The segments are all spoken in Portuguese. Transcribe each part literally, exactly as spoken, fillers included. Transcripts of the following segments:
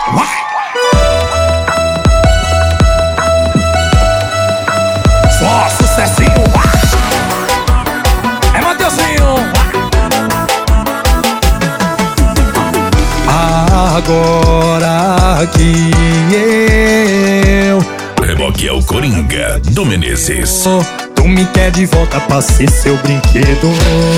Só sucessinho. É Mateuzinho. Agora que eu Reboque é o Coringa do Menezes. Tu me quer de volta pra ser seu brinquedo,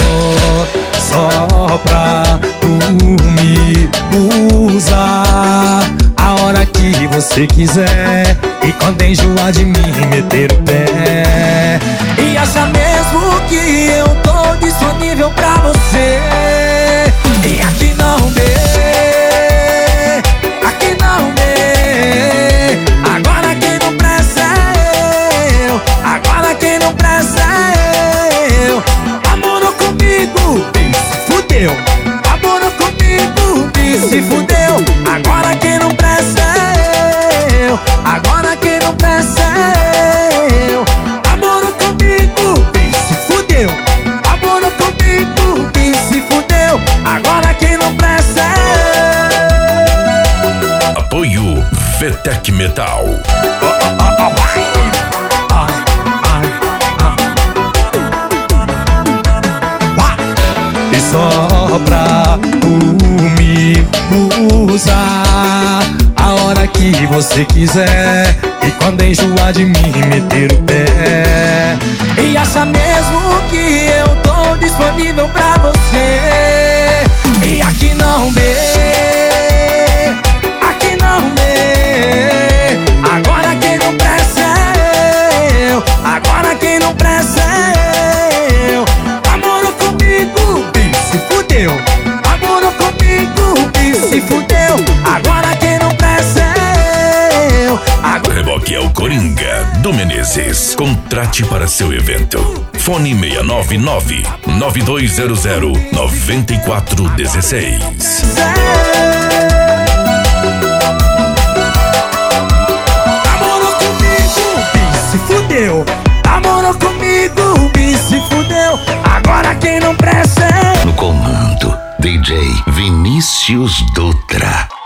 só pra tu me usar a hora que você quiser, e quando enjoar de mim meter o pé. E acha mesmo que eu tô disponível pra você, e aqui não dê, aqui não dê. Agora quem não presta é eu, agora quem não presta é eu. Amor comigo, e se fudeu. Amor comigo, e se fudeu. Agora quem não presta é eu, agora quem não presta é eu. Amor comigo, e se fudeu. Amor comigo, e se fudeu. Agora quem não presta é eu. Apoio Vetec Metal. E só pra tu me usar a hora que você quiser, e quando enjoar de mim meter o pé. E acha mesmo que eu tô disponível pra você, e aqui não dê, aqui não dê. Agora quem não presta é eu, agora quem não presta é eu. Amor comigo, e se fudeu. Amor comigo, e se fudeu. Agora quem não presta é eu. Agora... Reboque é o Coringa do Menezes. Contrate para seu evento. Fone seis nove nove, nove dois zero zero, nove quatro um seis. Namorou comigo, e se fudeu. Namorou comigo, e se fudeu. Agora quem não presta é... No comando, D J Vinícius Dutra.